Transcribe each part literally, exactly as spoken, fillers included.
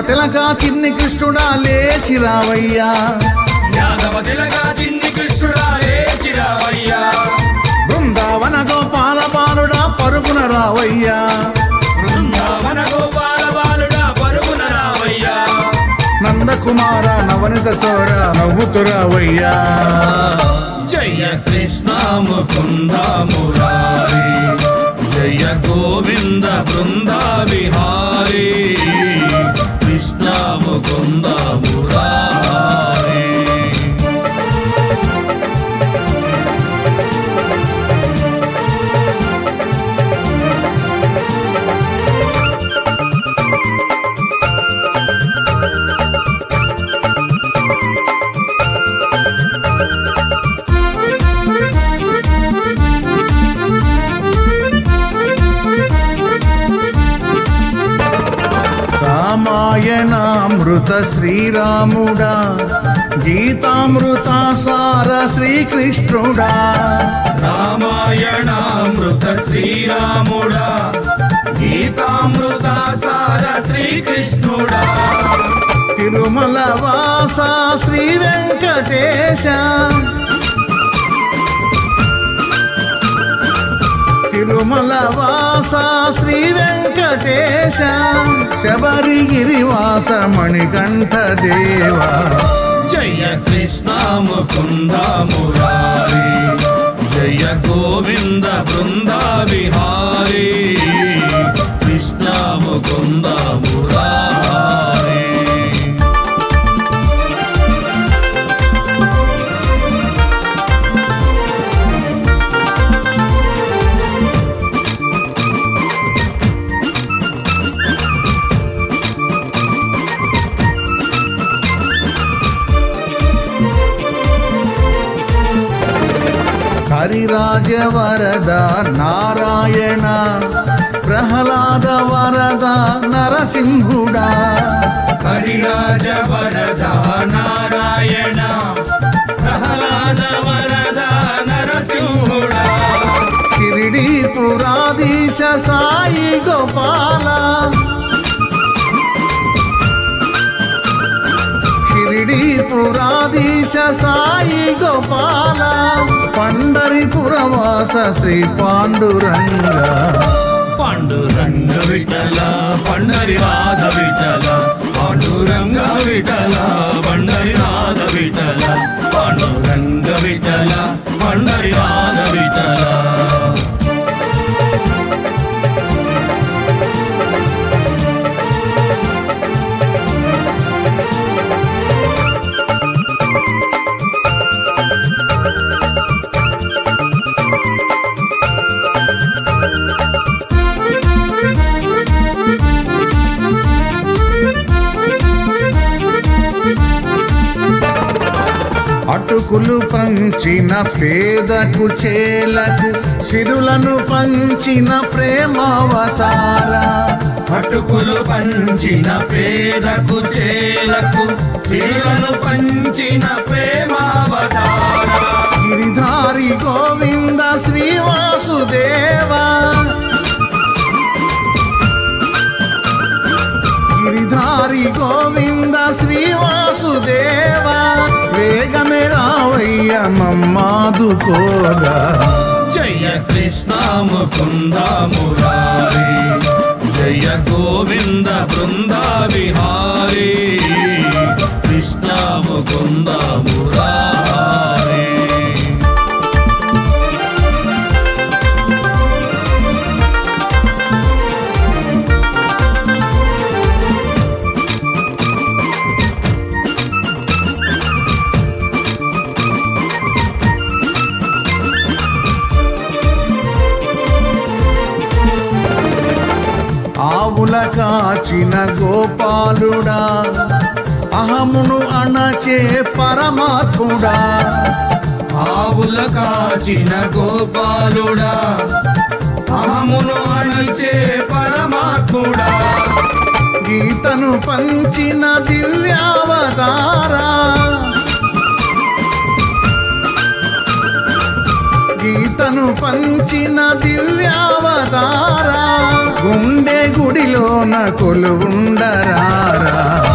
తిలక చిన్ని కృష్ణుడా లేచి రావయ్యా, యాదవ తిలక చిన్ని కృష్ణుడా లేచి రావయ్యా, బృందావన గోపాల బాలుడా పరుగున రావయ్యా, బృందావన గోపాల బాలుడా పరుగున రావయ్యా, నందకుమార నవనిత చోర నవ్వుతు రావయ్యా. జయ కృష్ణ ముకుంద మురారి, జయ గోవింద బృంద విహారీ, కృష్ణ ముకుంద మురారి. రామాయణామృత శ్రీరాముడా, గీతామృత సార శ్రీకృష్ణుడా, రామాయణామృత శ్రీరాముడా, గీతామృత సార శ్రీకృష్ణుడా, తిరుమల వాస శ్రీ వెంకటేశ, తిరుమల వాస శ్రీ వెంకటేశ, శబరిగిరివాస మణికంఠ దేవా. జయ కృష్ణ ముకుంద మురారి, జయ గోవింద బృంద విహారీ, కృష్ణ ముకుంద మురారి. హరిరాజ వరద నారాయణ, ప్రహ్లాద వరద నరసింహుడా, హరిరాజ వరద నారాయణ, ప్రహ్లాద వరద నరసింహుడా, షిరిడి పురాధీశ సాయి గోపాల, షిరిడి పురాధీశ సాయి గోపాల, పండరిపురవాస శ్రీ పాండురంగ. పాండురంగ విఠల పండరినాథ విఠల, పాండురంగ విఠల పండరినాథ విఠల, పాండురంగ విఠల పండరినాథ విఠల. అటుకులు పంచిన పేదకు చేలకు, సిరులను పంచిన ప్రేమావతార, అటుకులు పంచిన పేదకు చేలకు, సిరులను పంచిన ప్రేమావతార, గిరిధారి గోవింద శ్రీవాసుదేవా, గిరిధారి గోవింద శ్రీవాసుదేవా, వేగమే రావయ్య మమ్మాదుకోగా. జయ కృష్ణ ముకుంద మురారి, జయ గోవింద బృంద విహారీ, కృష్ణ ముకుంద మురారి. ఆవుల కాచిన గోపాలుడా, అహమును అణచే పరమాత్ముడా, ఆవుల కాచిన గోపాలుడా, అహమును అణచే పరమాత్ముడా, గీతను పంచిన దివ్యావతారా, గీతను పంచిన దివ్యావతారా, గుండె గుడిలోన కొలువుండరారా.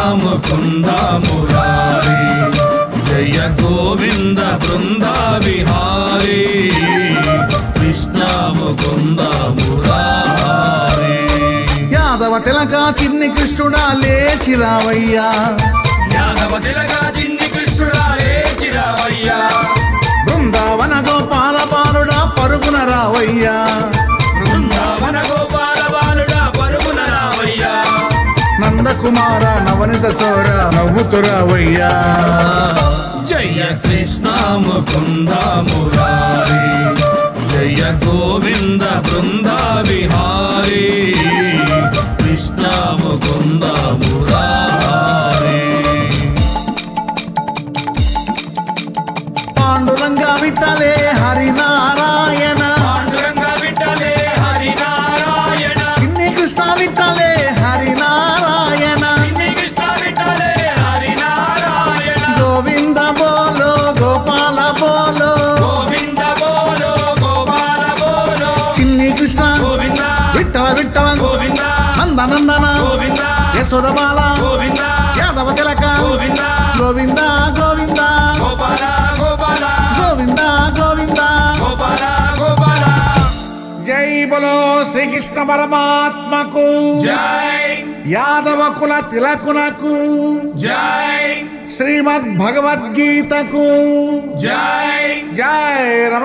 ముకుంద మురారి జయ గోవింద బృంద విహారీ కృష్ణ ముకుంద మురారి యాదవ తిలక చిన్ని కృష్ణుడా లేచి రావయ్యా యాదవ తిలక చిన్ని కృష్ణుడా లేచి రావయ్యా బృందావన గోపాల బాలుడా పరుగున రావయ్యా బృందావన గోపాల బాలుడా పరుగున రావయ్యా నందకుమార నవనిత చోర నవ్వుతు రావయ్యా జయ కృష్ణ ముకుంద మురారి జయ గోవింద బృంద విహారీ కృష్ణ ముకుంద మురారి పాండురంగా విట్టలే హరినారాయణ పాండురంగ విఠలే హరినారాయణ చిన్ని కృష్ణ విట్టలే హరినారాయణ చిన్ని కృష్ణ విఠలే హరినారాయణ గోవింద బోలో గోపాల బోలో గోవింద బోలో గోపాల బోలో చిన్ని కృష్ణ గోవింద విట్టల విట్టల గోవింద నందనందన గోవింద యశోదబాల గోవింద యాదవ తిలక గోవింద గోవింద గోవింద గోపాల గోపాల గోవింద గోవింద గోపాల గోపాల జై బలో శ్రీకృష్ణ పరమాత్మకు జై యాదవ కుల తిలకునకు జై శ్రీమద్ భగవద్గీతకు జై జై రమ